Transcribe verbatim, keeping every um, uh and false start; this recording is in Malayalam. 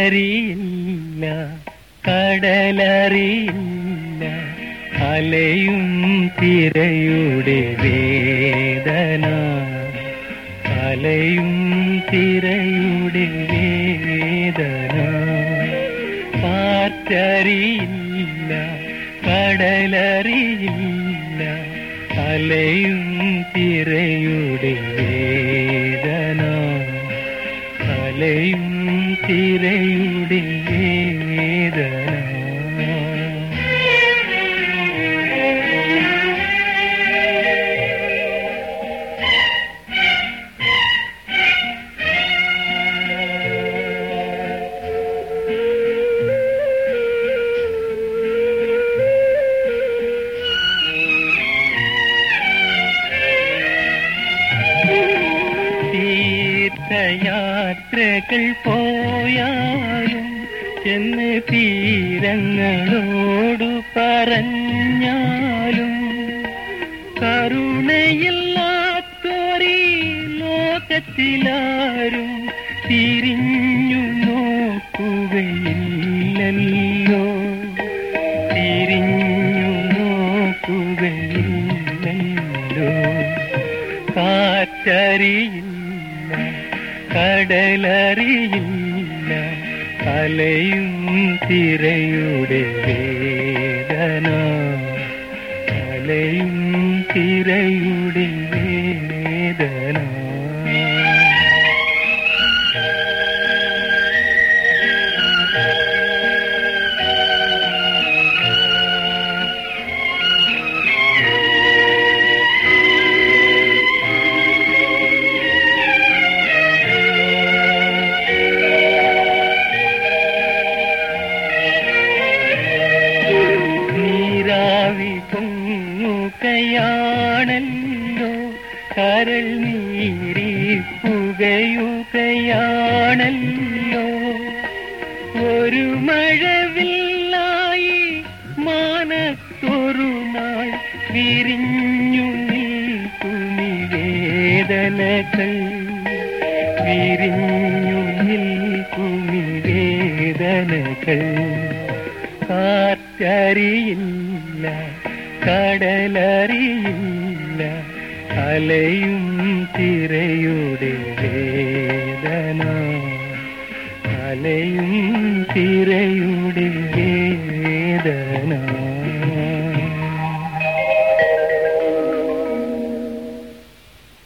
കാറ്ററിയില്ല, കടലറിയില്ല, അലയും തിരയുടെ വേദന, അലയും തിരയുടെ വേദന. കാറ്ററിയില്ല, കടലറിയില്ല, അലയും തിരയുടെ വേദന, അലയും തിരയുടെ വേദന. യാത്രകൾ പോയാലും ചെന്ന് തീരങ്ങളോടു പറഞ്ഞാലും കരുണയില്ലാത്തൊരീ ലോകത്തിലാരും തിരിഞ്ഞു നോക്കുകയില്ലല്ലോ, തിരിഞ്ഞു നോക്കുകയില്ലല്ലോ. കാറ്ററിയില്ല, കടലറിയില്ല, അലയും തിരയുടെ വേദന, അലയും തിരയുടെ വേദന. ണല്ലോ കരൾ നീരി പുകയുകയാണല്ലോ, ഒരു മഴവില്ലായി മാനത്തൊരു നാൾ വിരിഞ്ഞു നിൽക്കുമി വേദനകൾ, വിരിഞ്ഞു നിൽക്കുമി വേദനകൾ. കാറ്ററിയില്ല, കടലറിയില്ല, അലയും തിരയുടെ വേദന, അലയും തിരയുടെ വേദന.